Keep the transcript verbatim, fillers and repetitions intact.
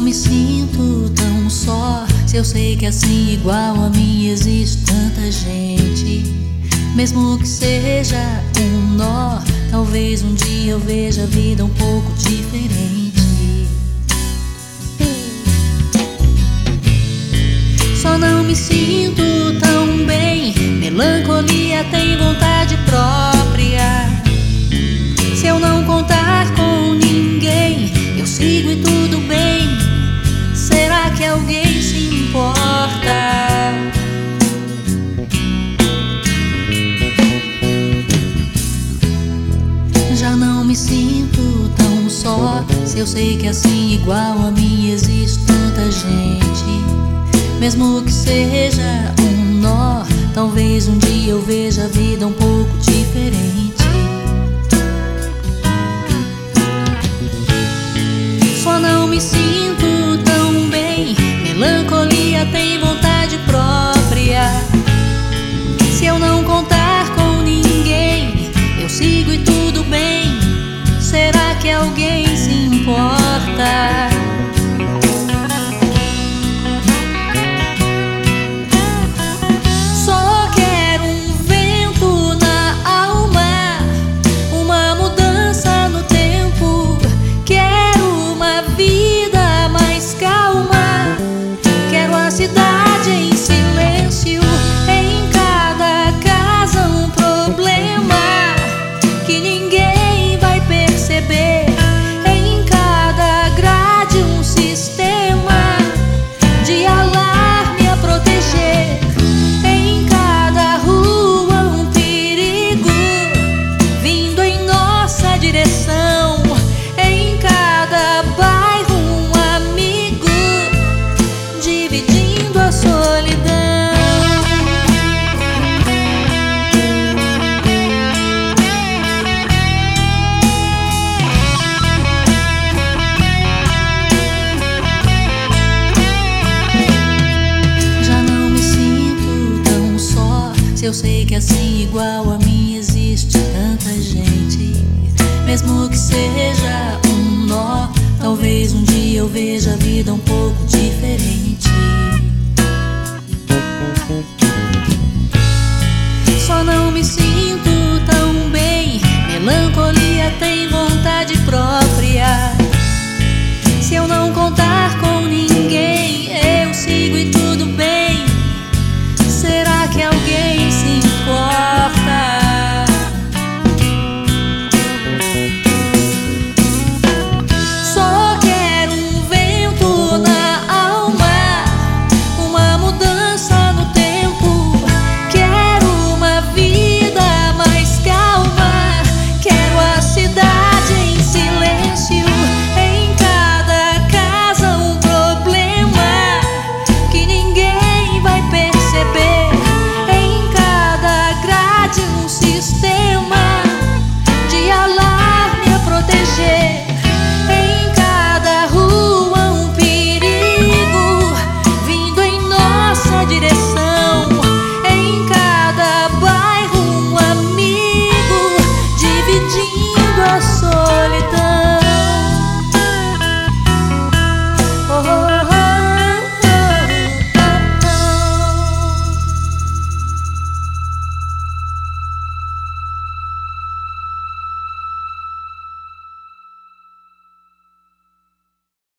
me sinto tão só, se eu sei que assim igual a mim existe tanta gente. Mesmo que seja um nó, talvez um dia eu veja a vida um pouco diferente. Só não me sinto tão bem, melancolia tem vontade própria. Se eu não contar com ninguém, eu sigo e tudo bem. Será que alguém se importa? Já não me sinto tão só, se eu sei que assim igual a mim existe tanta gente. Mesmo que seja um nó, talvez um dia eu veja a vida um pouco diferente. Só não me sinto tão bem, melancolia tem vontade própria. Se eu não contar com ninguém, eu sigo e tudo bem. Será que alguém se importa? Eu sei que assim igual a mim existe tanta gente. Mesmo que seja um nó, talvez um dia eu veja a vida um pouco